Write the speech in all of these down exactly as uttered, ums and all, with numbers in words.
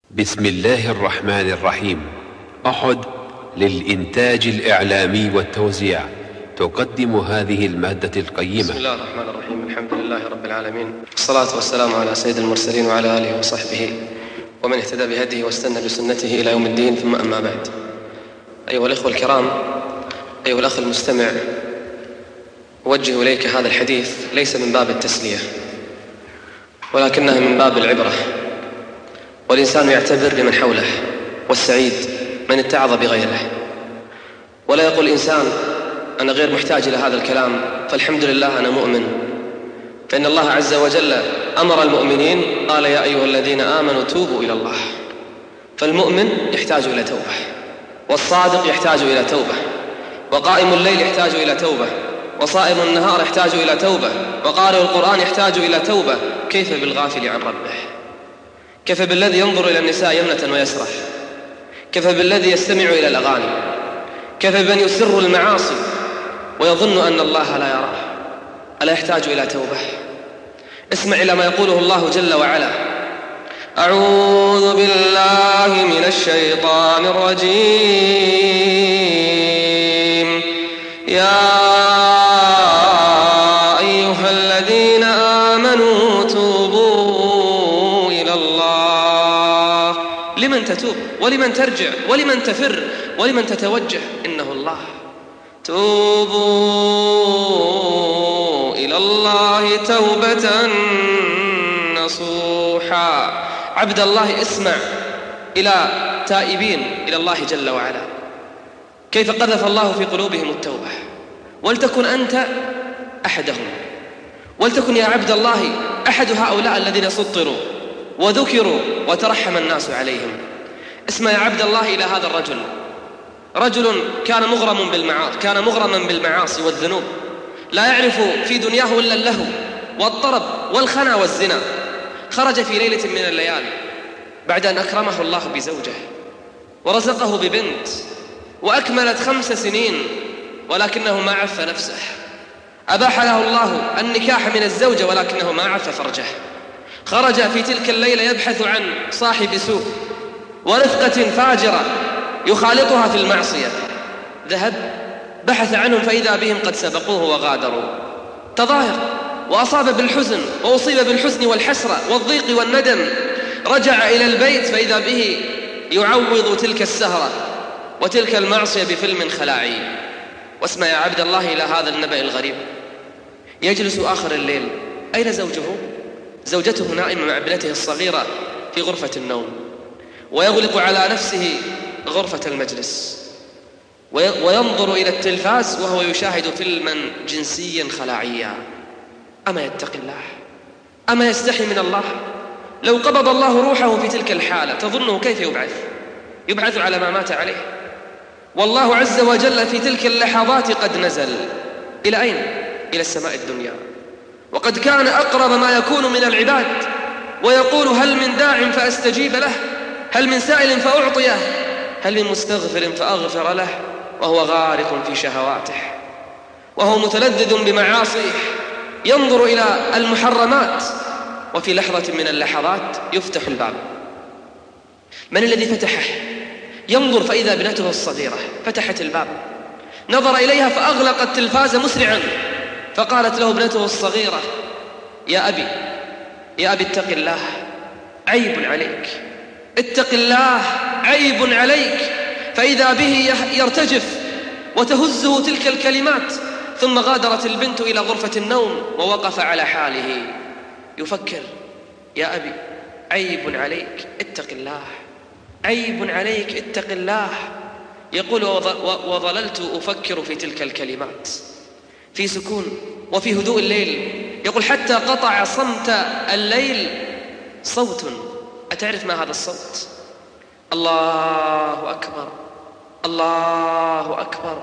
بسم الله الرحمن الرحيم. أحد للإنتاج الإعلامي والتوزيع تقدم هذه المادة القيمة. بسم الله الرحمن الرحيم. الحمد لله رب العالمين، والصلاة والسلام على سيد المرسلين وعلى آله وصحبه ومن اهتدى بهديه واستنى بسنته إلى يوم الدين، ثم أما بعد. أيها الإخوة الكرام، أيها الأخ المستمع، أوجه إليك هذا الحديث ليس من باب التسلية ولكنه من باب العبرة، والإنسان يعتبر بمن حوله، والسعيد من اتعظ بغيره. ولا يقول الإنسان أنا غير محتاج إلى هذا الكلام، فالحمد لله أنا مؤمن، فإن الله عز وجل أمر المؤمنين قال يا أيها الذين آمنوا توبوا إلى الله. فالمؤمن يحتاج إلى توبة، والصادق يحتاج إلى توبة، وقائم الليل يحتاج إلى توبة، وصائم النهار يحتاج إلى توبة، وقارئ القرآن يحتاج إلى توبة. كيف بالغافل عن ربه؟ كيف بالذي ينظر إلى النساء يمنة ويسرح؟ كيف بالذي يستمع إلى الأغاني؟ كيف بمن يسر المعاصي ويظن أن الله لا يراه؟ ألا يحتاج إلى توبة؟ اسمع إلى ما يقوله الله جل وعلا: أعوذ بالله من الشيطان الرجيم. يا أيها الذين آمنوا توبوا إلى الله. لمن تتوب ولمن ترجع ولمن تفر ولمن تتوجه؟ إنه الله. توبوا إلى الله توبة نصوحا. عبد الله، اسمع إلى تائبين إلى الله جل وعلا كيف قذف الله في قلوبهم التوبة، ولتكن أنت أحدهم، ولتكن يا عبد الله أحد هؤلاء الذين سطروا وذكروا وترحم الناس عليهم. اسمع يا عبد الله إلى هذا الرجل، رجل كان مغرم بالمعاصي كان مغرما بالمعاصي والذنوب، لا يعرف في دنياه إلا اللهو والطرب والخنا والزنا. خرج في ليلة من الليالي بعد أن أكرمه الله بزوجه ورزقه ببنت وأكملت خمس سنين، ولكنه ما عف نفسه. أباح له الله النكاح من الزوجة ولكنه ما عف فرجه. خرج في تلك الليلة يبحث عن صاحب سوء ورفقة فاجرة يخالطها في المعصية. ذهب بحث عنهم فإذا بهم قد سبقوه وغادروا. تظاهر وأصاب بالحزن وأصيب بالحزن والحسرة والضيق والندم. رجع إلى البيت فإذا به يعوض تلك السهرة وتلك المعصية بفيلم خلاعي. واسمع يا عبد الله إلى هذا النبأ الغريب. يجلس آخر الليل، أين زوجه؟ زوجته نائمة مع ابنته الصغيرة في غرفة النوم، ويغلق على نفسه غرفة المجلس وينظر إلى التلفاز وهو يشاهد فيلما جنسيا خلاعيا. أما يتقي الله؟ أما يستحي من الله؟ لو قبض الله روحه في تلك الحالة تظنه كيف يبعث؟ يبعث على ما مات عليه. والله عز وجل في تلك اللحظات قد نزل إلى أين؟ إلى السماء الدنيا، وقد كان أقرب ما يكون من العباد، ويقول هل من داع فأستجيب له، هل من سائل فأعطيه، هل من مستغفر فأغفر له، وهو غارق في شهواته وهو متلذذ بمعاصيه، ينظر إلى المحرمات. وفي لحظة من اللحظات يفتح الباب. من الذي فتحه؟ ينظر فإذا ابنته الصغيرة فتحت الباب، نظر إليها فأغلق التلفاز مسرعا، فقالت له ابنته الصغيرة: يا أبي يا أبي اتق الله، عيب عليك، اتق الله، عيب عليك. فإذا به يرتجف وتهزه تلك الكلمات. ثم غادرت البنت إلى غرفة النوم ووقف على حاله يفكر: يا أبي عيب عليك، اتق الله، عيب عليك، اتق الله. يقول: وظللت أفكر في تلك الكلمات في سكون وفي هدوء الليل. يقول: حتى قطع صمت الليل صوت. أتعرف ما هذا الصوت؟ الله أكبر، الله أكبر،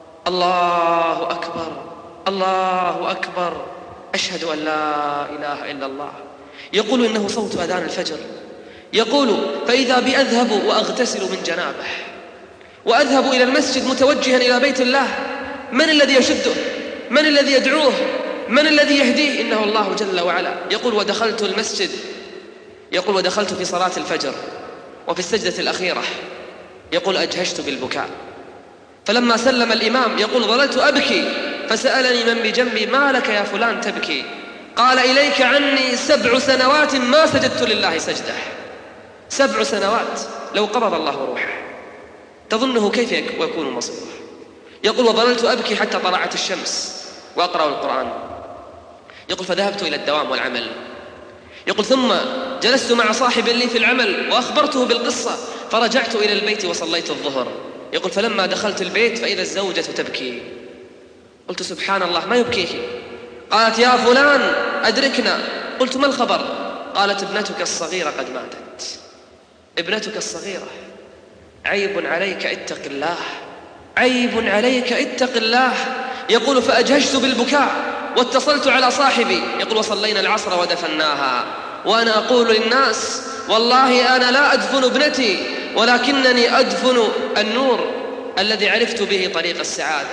الله أكبر، الله أكبر، أشهد أن لا إله إلا الله. يقول: إنه صوت أذان الفجر. يقول: فإذا بي أذهب وأغتسل من جنابه وأذهب إلى المسجد متوجها إلى بيت الله. من الذي يشده؟ من الذي يدعوه؟ من الذي يهديه؟ إنه الله جل وعلا. يقول: ودخلت المسجد يقول ودخلت في صلاة الفجر وفي السجدة الأخيرة يقول أجهشت بالبكاء. فلما سلم الإمام يقول ظللت أبكي فسألني من بجنبي ما لك يا فلان تبكي؟ قال إليك عني سبع سنوات ما سجدت لله سجدة. سبع سنوات لو قبض الله روحه تظنه كيف يكون مصيره؟ يقول وظللت أبكي حتى طلعت الشمس وأقرأ القرآن. يقول فذهبت إلى الدوام والعمل. يقول ثم جلست مع صاحب لي في العمل وأخبرته بالقصة فرجعت إلى البيت وصليت الظهر. يقول فلما دخلت البيت فإذا الزوجة تبكي. قلت سبحان الله ما يبكيك؟ قالت يا فلان أدركنا. قلت ما الخبر؟ قالت ابنتك الصغيرة قد ماتت. ابنتك الصغيرة، عيب عليك اتق الله، عيب عليك اتق الله. يقول فأجهشت بالبكاء واتصلت على صاحبي. يقول وصلينا العصر ودفناها وأنا أقول للناس والله أنا لا أدفن ابنتي ولكنني أدفن النور الذي عرفت به طريق السعادة.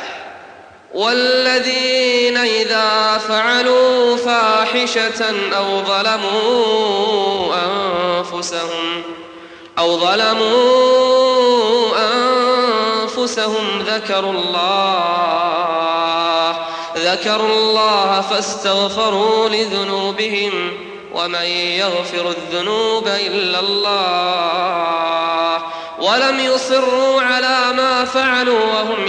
والذين إذا فعلوا فاحشة أو ظلموا أنفسهم أو ظلموا أنفسهم ذكروا الله ذكروا الله فاستغفروا لذنوبهم ومن يغفر الذنوب إلا الله ولم يصروا على ما فعلوا وهم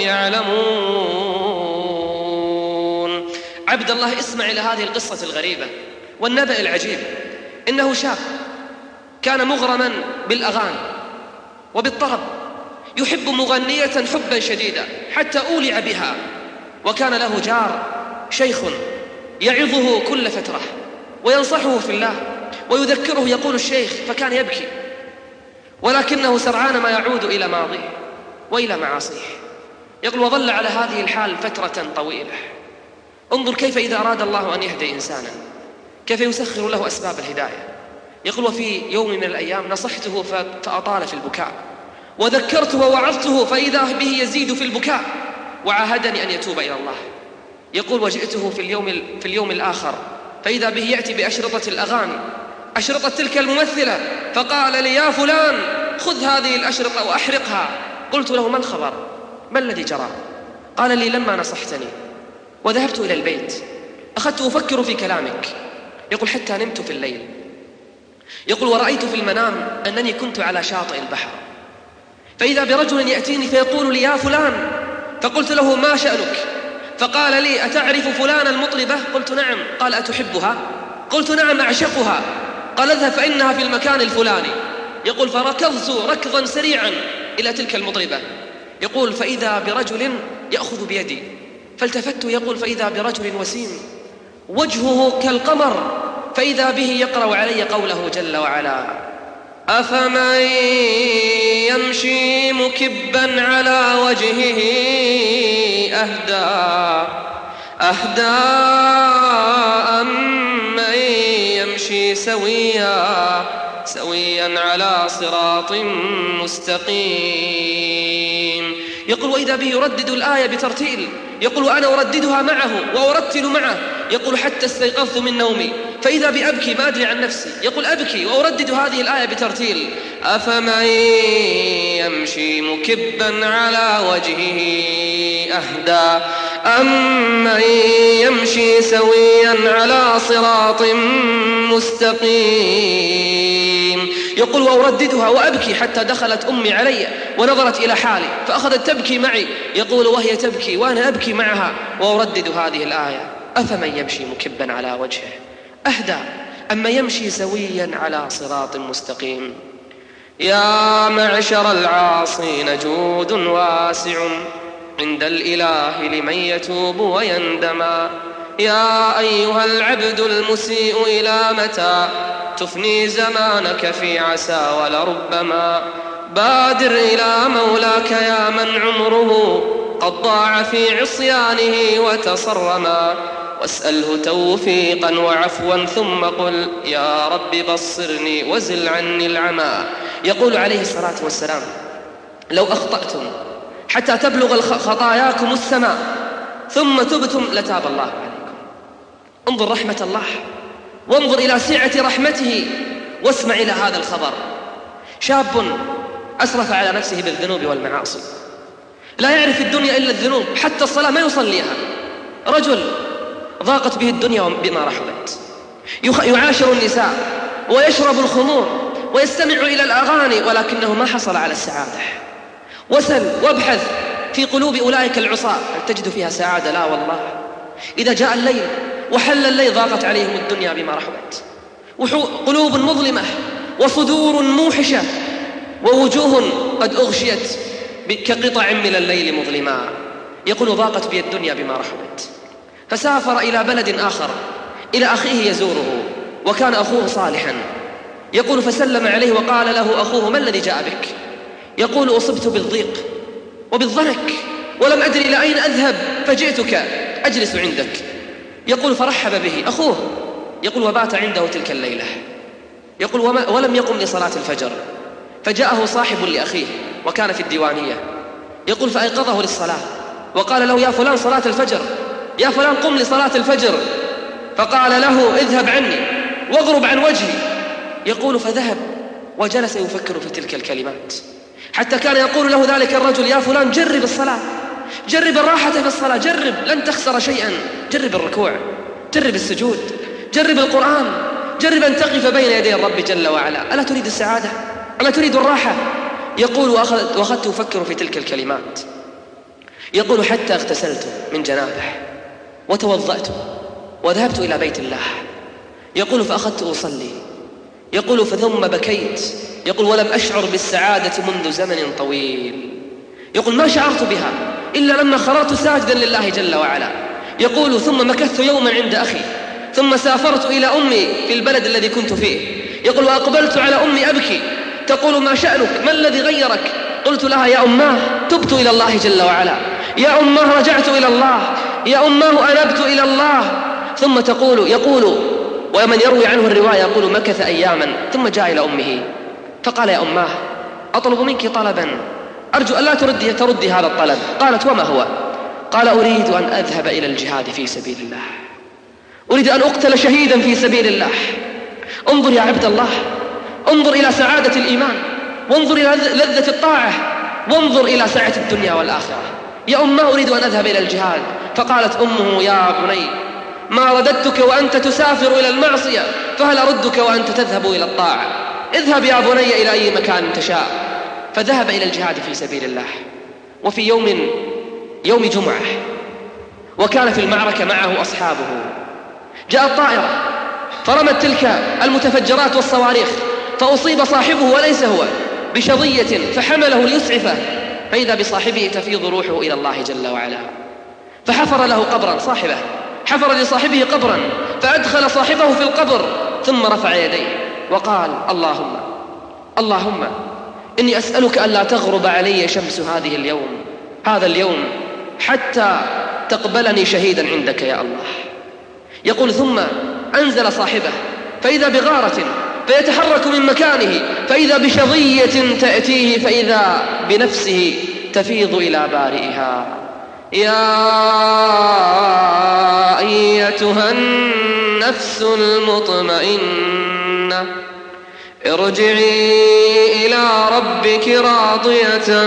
يعلمون. عبد الله اسمع إلى هذه القصة الغريبة والنبأ العجيب. إنه شاب كان مغرما بالأغاني وبالطرب، يحب مغنية حبا شديدا حتى أولع بها، وكان له جار شيخ يعظه كل فترة وينصحه في الله ويذكره. يقول الشيخ فكان يبكي ولكنه سرعان ما يعود إلى ماضيه وإلى معاصيه. يقول وظل على هذه الحال فترة طويلة. انظر كيف إذا أراد الله أن يهدي إنسانا كيف يسخر له أسباب الهداية. يقول وفي يوم من الأيام نصحته فأطال في البكاء وذكرته ووعظته فإذا به يزيد في البكاء وعاهدني أن يتوب إلى الله. يقول وجئته في اليوم, في اليوم الآخر فإذا به يأتي بأشرطة الأغاني، أشرطة تلك الممثلة، فقال لي يا فلان خذ هذه الأشرطة وأحرقها. قلت له ما الخبر؟ ما الذي جرى؟ قال لي لما نصحتني وذهبت إلى البيت أخذت أفكر في كلامك. يقول حتى نمت في الليل. يقول ورأيت في المنام أنني كنت على شاطئ البحر فإذا برجل يأتيني فيقول لي يا فلان، فقلت له ما شأنك؟ فقال لي أتعرف فلان المطربة؟ قلت نعم. قال أتحبها؟ قلت نعم أعشقها. قال اذهب فإنها في المكان الفلاني. يقول فركضت ركضا سريعا إلى تلك المطربة. يقول فإذا برجل يأخذ بيدي فالتفت. يقول فإذا برجل وسيم وجهه كالقمر فإذا به يقرأ علي قوله جل وعلا أفمن يمشي مكبا على وجهه أهدى أهدى أمن يمشي سويا سويا على صراط مستقيم. يقول وإذا به يردد الآية بترتيل. يقول وأنا أرددها معه وأرتل معه. يقول حتى استيقظت من نومي فإذا بأبكي ما أدري عن نفسي. يقول أبكي وأردد هذه الآية بترتيل أفمن يمشي مكبا على وجهه أهدى أمن يمشي سويا على صراط مستقيم. يقول وأرددها وأبكي حتى دخلت أمي علي ونظرت إلى حالي فأخذت تبكي معي. يقول وهي تبكي وأنا أبكي معها وأردد هذه الآية أفمن يمشي مكبا على وجهه أهدى أما يمشي سويا على صراط مستقيم. يا معشر العاصين جود واسع عند الإله لمن يتوب ويندما. يا أيها العبد المسيء إلى متى تفني زمانك في عسى ولربما. بادر إلى مولاك يا من عمره قد ضاع في عصيانه وتصرما. واسأله توفيقا وعفوا ثم قل يا رب بصرني وزل عني العمى. يقول عليه الصلاة والسلام لو أخطأتم حتى تبلغ خطاياكم السماء ثم تبتم لتاب الله عليكم. انظر رحمة الله وانظر إلى سعة رحمته واسمع إلى هذا الخبر. شاب أسرف على نفسه بالذنوب والمعاصي، لا يعرف الدنيا إلا الذنوب، حتى الصلاة ما يصليها. رجل ضاقت به الدنيا بما رحبت، يعاشر النساء ويشرب الخمور ويستمع إلى الأغاني، ولكنه ما حصل على السعادة. وسل وابحث في قلوب أولئك العصاة هل تجد فيها سعادة؟ لا والله. إذا جاء الليل وحل الليل ضاقت عليهم الدنيا بما رحبت، قلوب مظلمة وصدور موحشة ووجوه قد أغشيت كقطع من الليل مظلما. يقول ضاقت بي الدنيا بما رحبت. فسافر إلى بلد آخر إلى أخيه يزوره، وكان أخوه صالحا. يقول فسلم عليه وقال له أخوه ما الذي جاء بك؟ يقول أصبت بالضيق وبالضنك ولم أدري إلى أين أذهب، فجئتك أجلس عندك. يقول فرحب به أخوه. يقول وبات عنده تلك الليلة. يقول وما ولم يقم لصلاة الفجر، فجاءه صاحب لأخيه وكان في الديوانية. يقول فأيقظه للصلاة وقال له يا فلان صلاة الفجر، يا فلان قم لصلاة الفجر. فقال له اذهب عني واغرب عن وجهي. يقول فذهب وجلس يفكر في تلك الكلمات، حتى كان يقول له ذلك الرجل يا فلان جرب الصلاة، جرب الراحة في الصلاة، جرب لن تخسر شيئا، جرب الركوع، جرب السجود، جرب القرآن، جرب أن تقف بين يدي الرب جل وعلا. ألا تريد السعادة؟ ألا تريد الراحة؟ يقول وأخذت أفكر في تلك الكلمات. يقول حتى اغتسلت من جنابه وتوضأت وذهبت إلى بيت الله. يقول فأخذت أصلي. يقول فثم بكيت. يقول ولم أشعر بالسعادة منذ زمن طويل. يقول ما شعرت بها إلا لما خررت ساجدا لله جل وعلا. يقول ثم مكثت يوما عند أخي، ثم سافرت إلى أمي في البلد الذي كنت فيه. يقول وأقبلت على أمي أبكي، تقول ما شأنك؟ ما الذي غيرك؟ قلت لها يا أماه تبت إلى الله جل وعلا، يا أماه رجعت إلى الله، يا أماه أنبت إلى الله. ثم تقول يقول ومن يروي عنه الرواية يقول مكث أياما ثم جاء إلى أمه فقال يا أماه أطلب منك طلبا أرجو أن لا تردي, تردي هذا الطلب. قالت وما هو؟ قال أريد أن أذهب إلى الجهاد في سبيل الله، أريد أن أقتل شهيدا في سبيل الله. انظر يا عبد الله، انظر إلى سعادة الإيمان، وانظر إلى لذة الطاعة، وانظر إلى سعة الدنيا والآخرة. يا أمه أريد أن أذهب إلى الجهاد. فقالت أمه يا بني ما رددتك وأنت تسافر إلى المعصية، فهل أردك وأنت تذهب إلى الطاعة؟ اذهب يا بني إلى أي مكان تشاء. فذهب إلى الجهاد في سبيل الله. وفي يوم يوم جمعة وكان في المعركة معه أصحابه، جاءت طائرة فرمت تلك المتفجرات والصواريخ، فأصيب صاحبه وليس هو بشظية فحمله ليسعفه، فإذا بصاحبه تفيض روحه إلى الله جل وعلا. فحفر له قبرا، صاحبه حفر لصاحبه قبرا، فأدخل صاحبه في القبر ثم رفع يديه وقال اللهم اللهم إني أسألك ألا تغرب علي شمس هذه اليوم هذا اليوم حتى تقبلني شهيدا عندك يا الله. يقول ثم أنزل صاحبه فإذا بغارة فيتحرك من مكانه، فإذا بشظية تأتيه، فإذا بنفسه تفيض إلى بارئها. يا أيتها النفس المطمئنة ارجعي إلى ربك راضية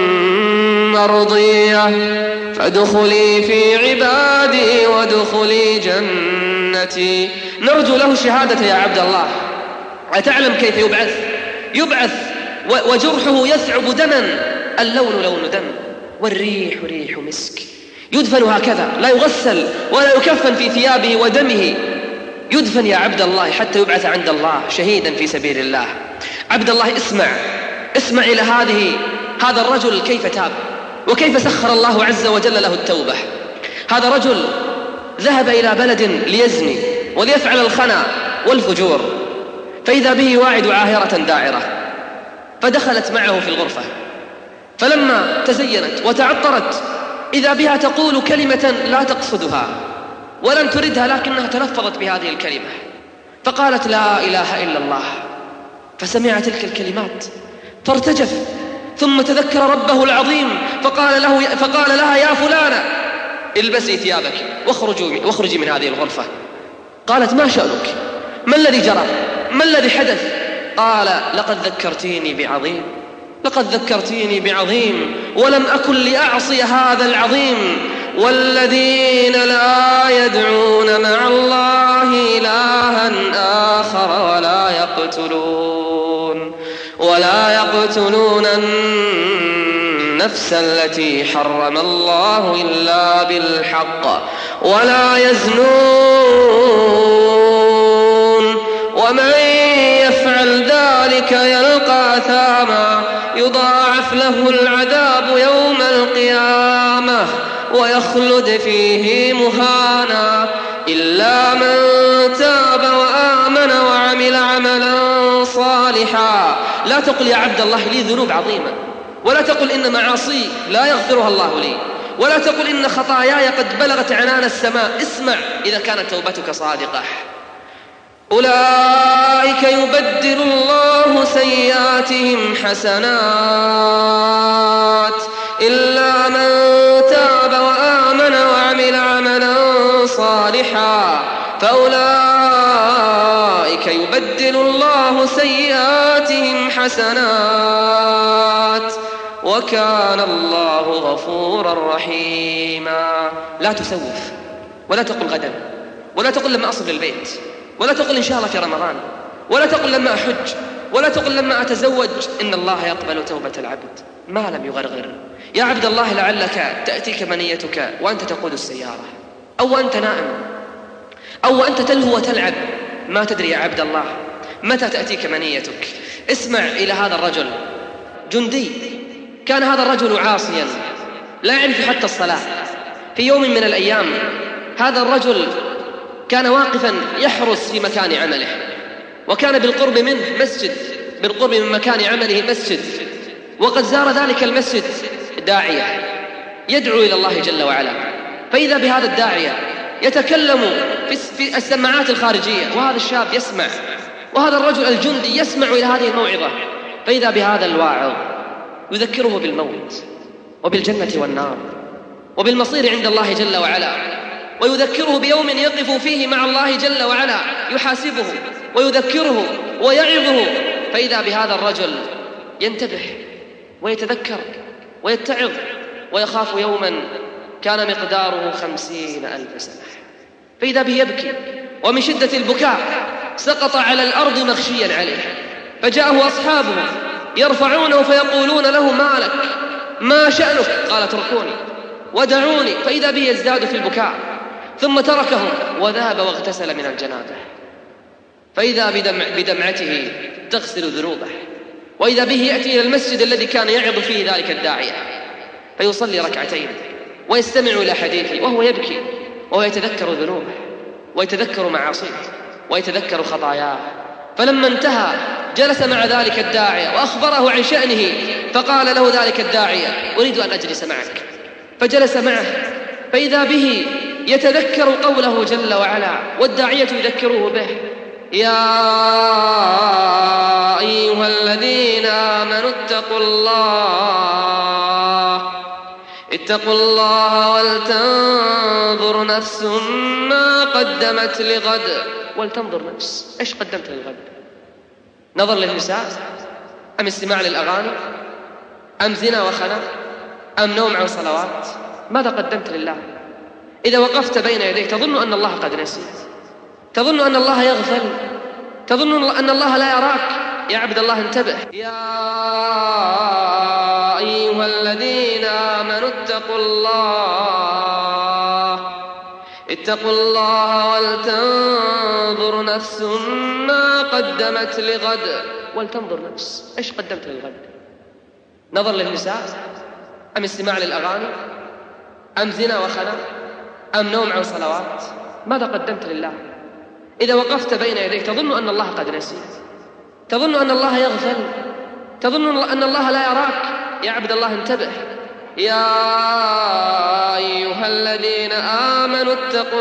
مرضية فادخلي في عبادي وادخلي جنتي. نرجو له الشهادة يا عبد الله. أتعلم كيف يبعث؟ يبعث وجرحه يثعب دما، اللون لون دم والريح ريح مسك. يدفن هكذا لا يغسل ولا يكفن في ثيابه ودمه، يدفن يا عبد الله حتى يبعث عند الله شهيدا في سبيل الله. عبد الله اسمع اسمع إلى هذه هذا الرجل كيف تاب وكيف سخر الله عز وجل له التوبة. هذا رجل ذهب إلى بلد ليزني وليفعل الخنا والفجور، فإذا به واعد عاهرة داعرة، فدخلت معه في الغرفة، فلما تزينت وتعطرت إذا بها تقول كلمة لا تقصدها ولم تردها، لكنها تلفظت بهذه الكلمة فقالت لا إله إلا الله. فسمع تلك الكلمات فارتجف، ثم تذكر ربه العظيم فقال, له فقال لها يا فلانة البسي ثيابك واخرجي, واخرجي من هذه الغرفة. قالت ما شأنك؟ ما الذي جرى؟ ما الذي حدث؟ قال لقد ذكرتيني بعظيم لقد ذكرتيني بعظيم ولم أكن لأعصي هذا العظيم والذين لا يدعون مع الله إلها آخر ولا يقتلون ولا يقتلون النفس التي حرم الله إلا بالحق ولا يزنون ومن يفعل ذلك يلقى أثاما يضاعف له العذاب يوم القيامة ويخلد فيه مهانا إلا من تاب وآمن وعمل عملا صالحا. لا تقل يا عبد الله لي ذنوب عظيمة، ولا تقل إن معاصي لا يغفرها الله لي، ولا تقل إن خطاياي قد بلغت عنان السماء. اسمع إذا كانت توبتك صادقة. أولئك يبدل الله سيئاتهم حسنات إلا من تاب وآمن وعمل عملا صالحا فأولئك يبدل الله سيئاتهم حسنات وكان الله غفورا رحيما. لا تسوف، ولا تقل غدا، ولا تقل لما أصل للبيت، ولا تقل إن شاء الله في رمضان، ولا تقل لما أحج، ولا تقل لما أتزوج. إن الله يقبل توبة العبد ما لم يغرغر. يا عبد الله لعلك تأتيك منيتك وأنت تقود السيارة، أو أنت نائم، أو أنت تلهو وتلعب، ما تدري يا عبد الله متى تأتيك منيتك. اسمع إلى هذا الرجل جندي، كان هذا الرجل عاصيا لا يعرف حتى الصلاة. في يوم من الأيام هذا الرجل كان واقفا يحرس في مكان عمله، وكان بالقرب منه مسجد، بالقرب من مكان عمله مسجد، وقد زار ذلك المسجد داعية يدعو إلى الله جل وعلا. فإذا بهذا الداعية يتكلم في السماعات الخارجية، وهذا الشاب يسمع، وهذا الرجل الجندي يسمع إلى هذه الموعظة. فإذا بهذا الواعظ يذكره بالموت وبالجنة والنار وبالمصير عند الله جل وعلا، ويذكره بيوم يقف فيه مع الله جل وعلا يحاسبه ويذكره ويعظه. فإذا بهذا الرجل ينتبه ويتذكر ويتعظ ويخاف يوما كان مقداره خمسين ألف سنة. فإذا به يبكي، ومن شدة البكاء سقط على الأرض مغشيا عليه، فجاءه أصحابه يرفعونه فيقولون له ما لك، ما شأنك؟ قال اتركوني ودعوني. فإذا به يزداد في البكاء، ثم تركهم وذهب واغتسل من الجنابة. فإذا بدمع بدمعته تغسل ذنوبه، وإذا به يأتي إلى المسجد الذي كان يعظ فيه ذلك الداعية فيصلي ركعتين ويستمع إلى حديثه وهو يبكي وهو يتذكر ذنوبه ويتذكر معاصيه ويتذكر خطاياه. فلما انتهى جلس مع ذلك الداعية وأخبره عن شأنه، فقال له ذلك الداعية أريد أن أجلس معك، فجلس معه. فإذا به يتذكر قوله جل وعلا والداعية يذكره به: يا أيها الذين آمنوا اتقوا الله اتقوا الله ولتنظر نفس ما قدمت لغد. ولتنظر نفس، إيش قدمت للغد؟ نظر للنساء، أم استماع للأغاني، أم زنا وخنا، أم نوم عن صلوات؟ ماذا قدمت لله؟ إذا وقفت بين يديه تظن أن الله قد نسي، تظن أن الله يغفل، تظن أن الله لا يراك. يا عبد الله انتبه. يا أيها الذين آمنوا اتقوا الله اتقوا الله ولتنظر نفس ما قدمت لغد. ولتنظر نفس، إيش قدمت للغد؟ نظر للنساء، أم استماع للأغاني، أم زنا وخنا، أم نوم عن صلوات؟ ماذا قدمت لله؟ إذا وقفت بين يديه تظن أن الله قد نسي، تظن أن الله يغفل، تظن أن الله لا يراك. يا عبد الله انتبه. يا أيها الذين آمنوا اتقوا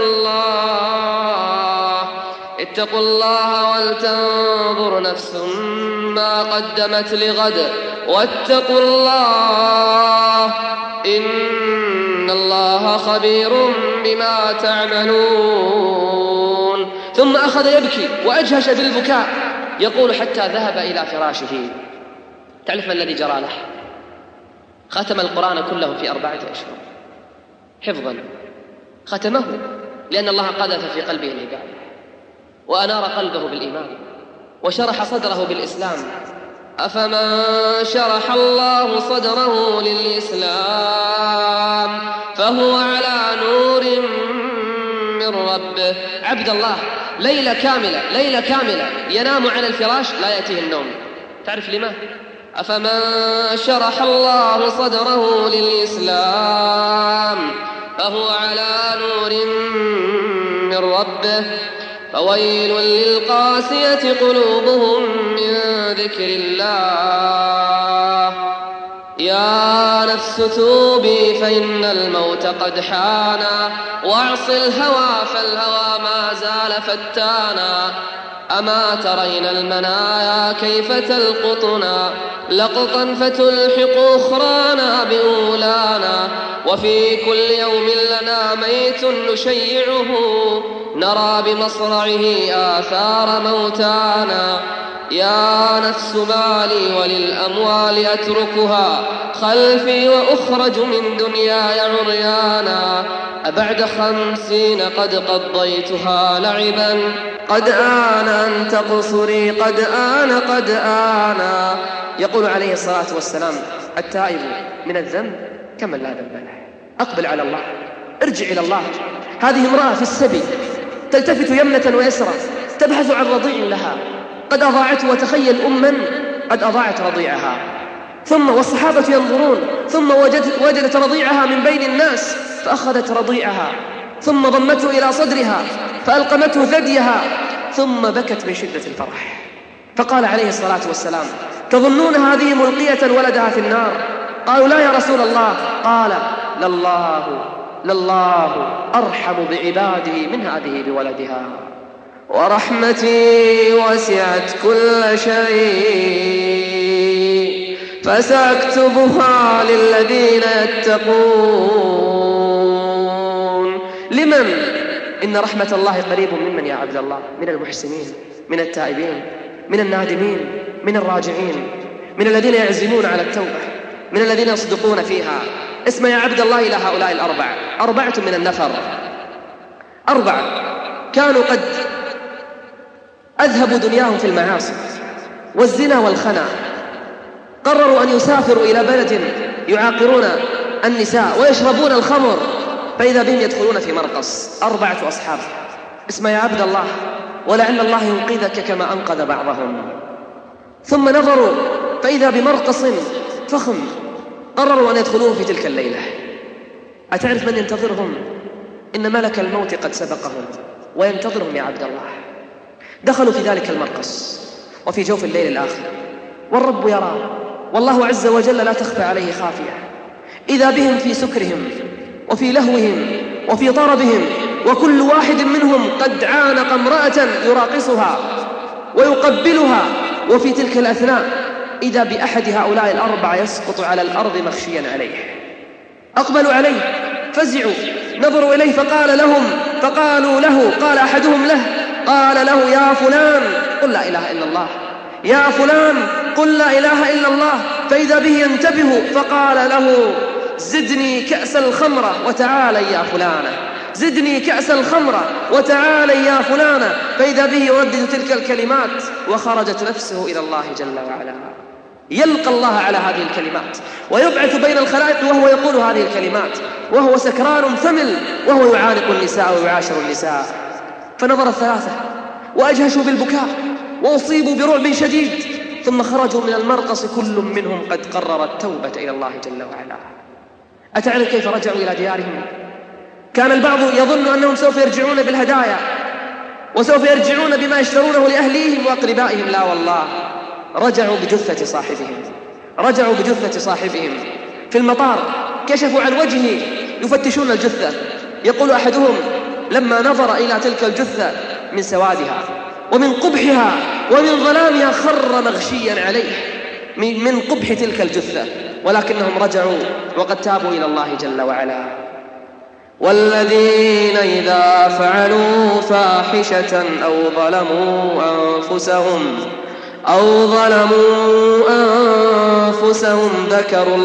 الله اتقوا الله ولتنظر نفس ما قدمت لغد واتقوا الله إن الله خبير بما تعملون. ثم أخذ يبكي وأجهش بالبكاء يقول حتى ذهب إلى فراشه. تعرف ما الذي جرى له؟ ختم القرآن كله في أربعة أشهر حفظا، ختمه لأن الله قذف في قلبه الهداية وأنار قلبه بالإيمان وشرح صدره بالإسلام. أفمن شرح الله صدره للإسلام فهو على نور من ربه. عبد الله ليلة كاملة ليلة كاملة ينام على الفراش لا يأتيه النوم. تعرف لما؟ أفمن شرح الله صدره للإسلام فهو على نور من ربه فويل للقاسية قلوبهم من ذكر الله. يا نفس توبي فإن الموت قد حانا واعص الهوى فالهوى ما زال فتانا. أما ترين المنايا كيف تلقطنا لقطا فتلحق أخرانا بأولانا. وفي كل يوم لنا ميت نشيعه نرى بمصرعه آثار موتانا. يا نفس مالي وللأموال أتركها خلفي وأخرج من دنياي عريانا. أبعد خمسين قد قضيتها لعبا قد آن أن تقصري قد آن قد آن. يقول عليه الصلاة والسلام التائب من الذنب كمن لا ذنب له. أقبل على الله، ارجع إلى الله. هذه امرأة في السبي تلتفت يمنة ويسرى تبحث عن رضيع لها قد أضاعته، وتخيل أما قد أضاعت رضيعها. ثم والصحابة ينظرون ثم وجدت, وجدت رضيعها من بين الناس فأخذت رضيعها ثم ضمته إلى صدرها فألقمته ثديها ثم بكت من شدة الفرح. فقال عليه الصلاة والسلام تظنون هذه ملقية ولدها في النار؟ قالوا لا يا رسول الله. قال لله لله أرحم بعباده من هذه بولدها ورحمتي وسعت كل شيء فسأكتبها للذين يتقون. لمن؟ إن رحمة الله قريب ممن يا عبد الله، من المحسنين، من التائبين، من النادمين، من الراجعين، من الذين يعزمون على التوبة، من الذين يصدقون فيها. اسمع يا عبد الله إلى هؤلاء الأربعة، أربعة من النفر، أربعة كانوا قد أذهبوا دنياهم في المعاصي والزنا والخنا، قرروا أن يسافروا إلى بلد يعاقرون النساء ويشربون الخمر، فإذا بهم يدخلون في مرقص. أربعة أصحاب. اسمع يا عبد الله ولعل الله ينقذك كما أنقذ بعضهم. ثم نظروا فإذا بمرقص فخم، قرروا أن يدخلوه في تلك الليلة. أتعرف من ينتظرهم؟ إن ملك الموت قد سبقهم وينتظرهم يا عبد الله. دخلوا في ذلك المرقص وفي جوف الليل الآخر والرب يرى، والله عز وجل لا تخفى عليه خافية. إذا بهم في سكرهم وفي لهوهم وفي طربهم، وكل واحد منهم قد عانق امرأة يراقصها ويقبلها. وفي تلك الأثناء إذا بأحد هؤلاء الأربعة يسقط على الأرض مخشيا عليه. أقبلوا عليه فزعوا، نظروا إليه فقال لهم فقالوا له، قال أحدهم له، قال له يا فلان قل لا إله إلا الله، يا فلان قل لا إله إلا الله. فإذا به ينتبه فقال له زدني كأس الخمرة وتعالى يا فلانة، زدني كأس الخمرة وتعالى يا فلانة. فإذا به يردد تلك الكلمات وخرجت نفسه إلى الله جل وعلا، يلقى الله على هذه الكلمات ويبعث بين الخلائق وهو يقول هذه الكلمات وهو سكران ثمل وهو يعانق النساء ويعاشر النساء. فنظر الثلاثة وأجهشوا بالبكاء وأصيبوا برعب شديد، ثم خرجوا من المرقص كل منهم قد قرر التوبة إلى الله جل وعلا. أتعرف كيف رجعوا إلى ديارهم؟ كان البعض يظن أنهم سوف يرجعون بالهدايا وسوف يرجعون بما يشترونه لأهليهم وأقربائهم. لا والله، رجعوا بجثة صاحبهم، رجعوا بجثة صاحبهم. في المطار كشفوا عن وجهه يفتشون الجثة. يقول أحدهم لما نظر إلى تلك الجثة من سوادها ومن قبحها ومن ظلامها خر مغشيا عليه من قبح تلك الجثة، ولكنهم رجعوا وقد تابوا إلى الله جل وعلا. والذين إذا فعلوا فاحشة أو ظلموا أنفسهم أو ظلموا أنفسهم ذكروا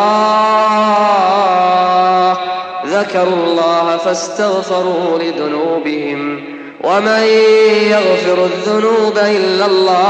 الله ذكروا الله فاستغفروا لذنوبهم ومن يغفر الذنوب إلا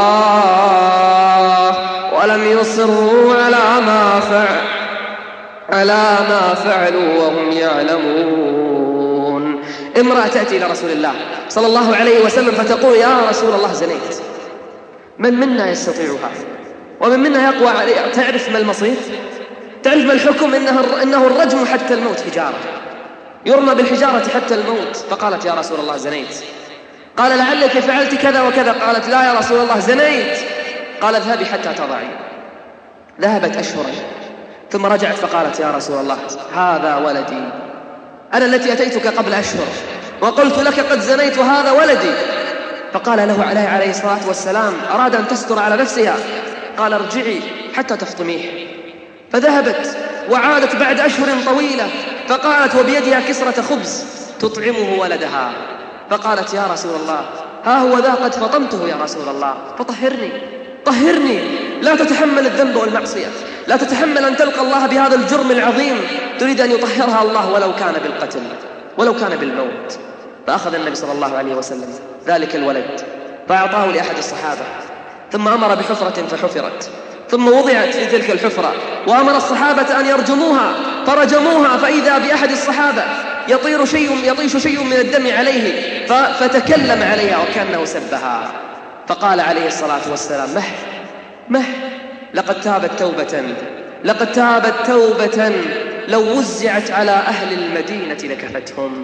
الله ولم يصروا على ما فعل على ما فعلوا وهم يعلمون. امرأة تأتي إلى رسول الله صلى الله عليه وسلم فتقول: يا رسول الله زنيت. من منا يستطيع هذا؟ ومن منا يقوى عليه؟ تعرف ما المصير؟ تعرف ما الحكم؟ إنه, إنه الرجم حتى الموت، حجارة، يرمى بالحجارة حتى الموت. فقالت: يا رسول الله زنيت. قال: لعلك فعلت كذا وكذا. قالت: لا يا رسول الله زنيت. قال: اذهبي حتى تضعي. ذهبت أشهرا ثم رجعت فقالت: يا رسول الله هذا ولدي، أنا التي أتيتك قبل أشهر وقلت لك قد زنيت وهذا ولدي. فقال له عليه عليه الصلاة والسلام: أراد أن تستر على نفسها. قال: ارجعي حتى تفطميه. فذهبت وعادت بعد أشهر طويلة فقالت وبيدها كسرة خبز تطعمه ولدها. فقالت: يا رسول الله ها هو ذا قد فطمته يا رسول الله، فطهرني طهرني. لا تتحمل الذنب والمعصية، لا تتحمل أن تلقى الله بهذا الجرم العظيم، تريد أن يطهرها الله ولو كان بالقتل ولو كان بالموت. فأخذ النبي صلى الله عليه وسلم ذلك الولد فأعطاه لأحد الصحابة، ثم أمر بحفرة فحفرت، ثم وضعت في تلك الحفرة وأمر الصحابة أن يرجموها فرجموها. فإذا بأحد الصحابة يطير شيء يطيش شيء من الدم عليه فتكلم عليها وكأنه سبها. فقال عليه الصلاة والسلام: مه مه لقد تابت توبة لقد تابت توبة لو وزعت على أهل المدينة لكفتهم.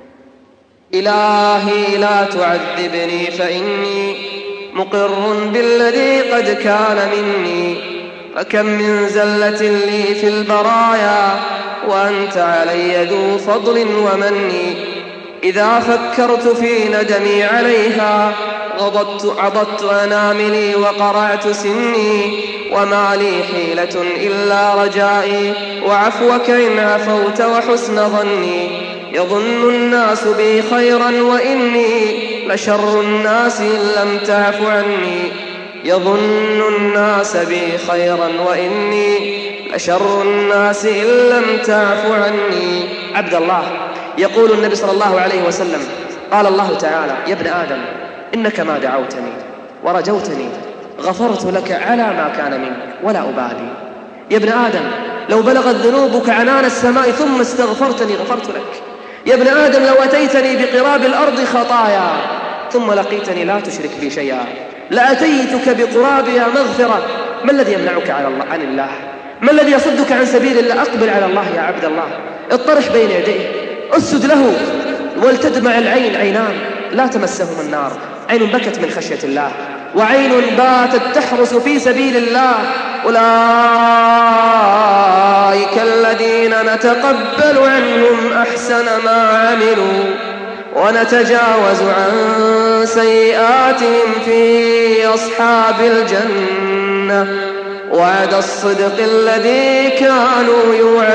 إلهي لا تعذبني فإني مقر بالذي قد كان مني، فكم من زلة لي في البرايا وأنت علي ذو فضل ومني. إذا فكرت في ندمي عليها غضضت عضدت أناملي وقرعت سني، وما لي حيلة إلا رجائي وعفوك إن عفوت وحسن ظني. يظن الناس بي خيرا وإني لشر الناس إن لم تعف عني. يظن الناس بي خيرا وإني لشر الناس إن لم تعف عني. عبد الله، يقول النبي صلى الله عليه وسلم: قال الله تعالى: يا ابن آدم إنك ما دعوتني ورجوتني غفرت لك على ما كان منك ولا أبالي. يا ابن آدم لو بلغت ذنوبك عنان السماء ثم استغفرتني غفرت لك. يا ابن آدم لو أتيتني بقراب الأرض خطايا ثم لقيتني لا تشرك بي شيئا لأتيتك بقرابها مغفرة. ما الذي يمنعك عن الله عن الله؟ ما الذي يصدك عن سبيل الله؟ أقبل على الله يا عبد الله، اطرح بين يديه، اسجد له، ولتدمع العين عينان لا تمسهم النار، عين بكت من خشية الله وعين باتت تحرس في سبيل الله. أولئك الذين نتقبل عنهم أحسن ما عملوا ونتجاوز عن سيئاتهم في أصحاب الجنة وعد الصدق الذي كانوا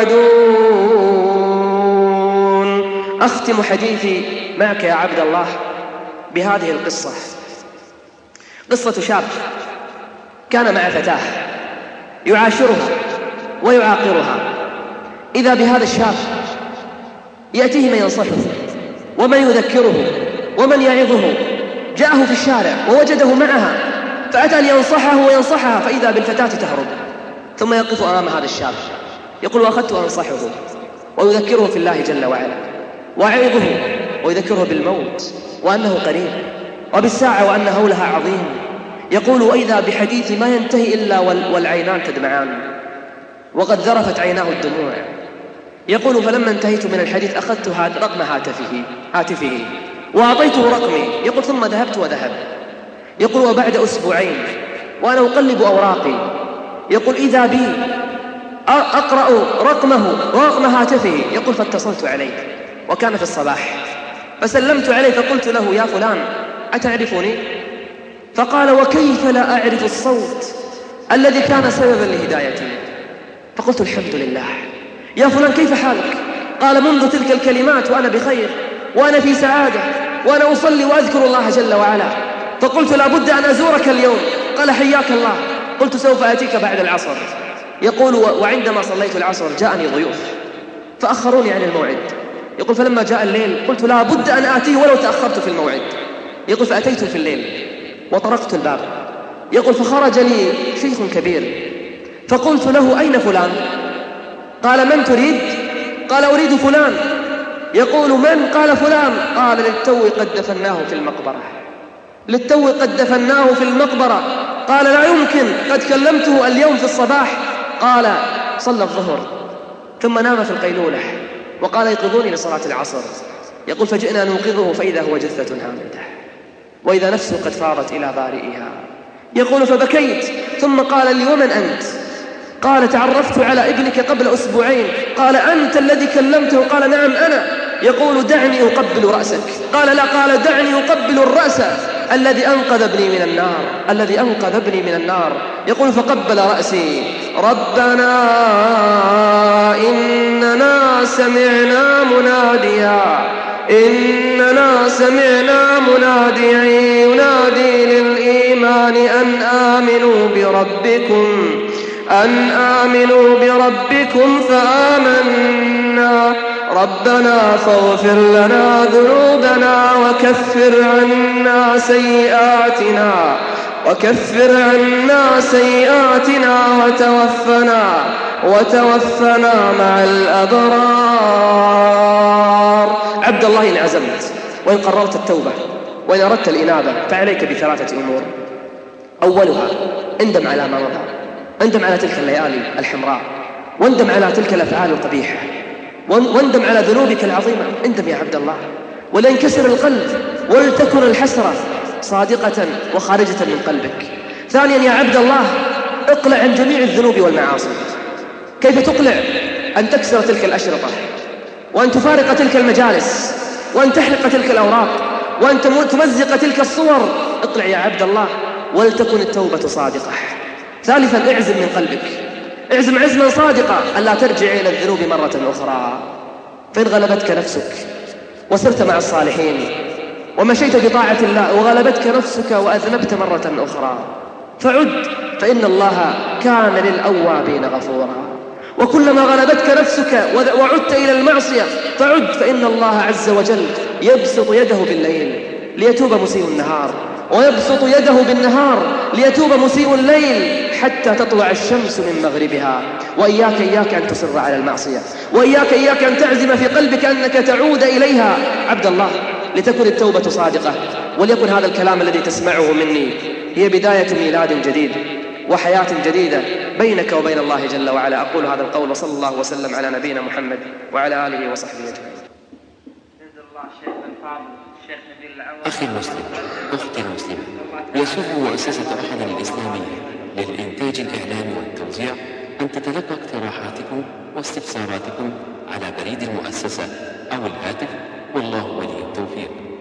يوعدون. أختم حديثي معك يا عبد الله بهذه القصة، قصة شاب كان مع فتاة يعاشرها ويعاقرها. إذا بهذا الشاب يأتيه من ينصحه ومن يذكره ومن يعظه. جاءه في الشارع ووجده معها فأتى أن ينصحه وينصحها، فإذا بالفتاة تهرب، ثم يقف أمام هذا الشاب يقول: وأخذت أنصحه ويذكره في الله جل وعلا ويعظه ويذكره بالموت وأنه قريب وبالساعة وأن هولها عظيم. يقول: وإذا بحديث ما ينتهي إلا والعينان تدمعان وقد ذرفت عيناه الدموع. يقول: فلما انتهيت من الحديث أخذت رقم هاتفه هاتفه وأعطيته رقمي. يقول: ثم ذهبت وذهب. يقول: وبعد أسبوعين وأنا أقلب أوراقي، يقول: إذا بي أقرأ رقمه ورقم هاتفه. يقول: فاتصلت عليه وكان في الصباح فسلمت عليه فقلت له: يا فلان أتعرفني؟ فقال: وكيف لا أعرف الصوت الذي كان سببا لهدايتي؟ فقلت: الحمد لله. يا فلان كيف حالك؟ قال منذ تلك الكلمات وأنا بخير وأنا في سعادة وأنا أصلي وأذكر الله جل وعلا، فقلت لا بد أن أزورك اليوم. قال حياك الله. قلت سوف آتيك بعد العصر. يقول وعندما صليت العصر جاءني ضيوف فأخروني عن الموعد. يقول فلما جاء الليل قلت لا بد أن آتيه ولو تأخرت في الموعد. يقول فأتيت في الليل وطرقت الباب. يقول فخرج لي شيخ كبير فقلت له أين فلان؟ قال من تريد؟ قال أريد فلان. يقول من؟ قال فلان. قال للتو قد دفناه في المقبرة، للتو قد دفناه في المقبرة. قال لا يمكن، قد كلمته اليوم في الصباح. قال صلى الظهر ثم نام في القيلولة وقال يقظوني لصلاة العصر. يقول فجئنا نوقظه فإذا هو جثة هامدة وإذا نفسه قد فارت إلى بارئها. يقول فبكيت ثم قال لي ومن أنت؟ قال تعرفت على ابنك قبل أسبوعين. قال أنت الذي كلمته؟ قال نعم أنا. يقول دعني أقبل رأسك. قال لا. قال دعني أقبل الرأس الذي أنقذ ابني من النار، الذي أنقذ ابني من النار. يقول فقبل رأسي. ربنا إننا سمعنا مناديا إننا سمعنا مناديا ينادي للإيمان أن آمنوا بربكم أن آمنوا بربكم فآمنا ربنا فاغفر لنا ذنوبنا وكفر عنا سيئاتنا وكفر عنا سيئاتنا وتوفنا وتوفنا مع الأبرار. عبد الله إن عزمت وإن قررت التوبة وإن أردت الإنابة فعليك بثلاثة أمور. أولها اندم على ما مضى، اندم على تلك الليالي الحمراء، واندم على تلك الأفعال القبيحة، واندم على ذنوبك العظيمة. اندم يا عبد الله ولا ينكسر القلب ولتكن الحسرة صادقة وخارجة من قلبك. ثانيا يا عبد الله اقلع عن جميع الذنوب والمعاصي. كيف تقلع؟ أن تكسر تلك الأشرطة وأن تفارق تلك المجالس وأن تحرق تلك الأوراق وأن تمزق تلك الصور. اقلع يا عبد الله ولتكن التوبة صادقة. ثالثا اعزم من قلبك، اعزم عزما صادقا ألا ترجع إلى الذنوب مرة أخرى. فإن غلبتك نفسك وسرت مع الصالحين ومشيت بطاعة الله وغلبتك نفسك وأذنبت مرة أخرى فعد، فإن الله كان للأوابين غفورا. وكلما غلبتك نفسك وعدت إلى المعصية فعد، فإن الله عز وجل يبسط يده بالليل ليتوب مسيء النهار ويبسط يده بالنهار ليتوب مسيء الليل حتى تطلع الشمس من مغربها. وإياك إياك أن تصر على المعصية، وإياك إياك أن تعزم في قلبك أنك تعود إليها عبد الله لتكن التوبة صادقة. وليكن هذا الكلام الذي تسمعه مني هي بداية ميلاد جديد وحياة جديدة بينك وبين الله جل وعلا. أقول هذا القول وصلى الله وسلم على نبينا محمد وعلى آله وصحبه أجمعين. أخي المسلم، أختي المسلمة، يسر مؤسسة أحد الإسلامية للإنتاج الإعلامي والتوزيع أن تتلقى اقتراحاتكم واستفساراتكم على بريد المؤسسة أو الهاتف، والله ولي التوفيق.